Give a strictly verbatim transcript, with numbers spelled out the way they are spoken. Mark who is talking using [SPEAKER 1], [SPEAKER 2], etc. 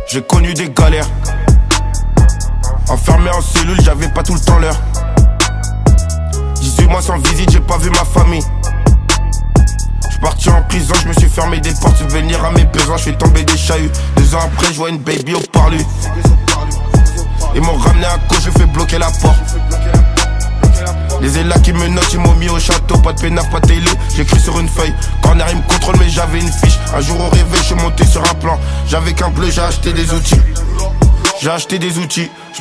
[SPEAKER 1] J'ai connu des galères. Enfermé en cellule, j'avais pas tout le temps l'heure. dix-huit mois sans visite, j'ai pas vu ma famille. J'suis parti en prison, j'me suis fermé des portes. Venir à mes besoins, j'fais tomber des chahuts. Deux ans après, j'vois une baby au parlu. Ils m'ont ramené à cause, j'ai fait bloquer la porte. Les élats qui me notent, ils m'ont mis au château. Pas de pénaf, pas de télé, j'écris sur une feuille. Corner, ils me contrôlent, mais j'avais une fiche. Un jour au réveil, j'suis monté sur un plan. J'avais qu'un bleu, j'ai acheté des outils. J'ai acheté des outils.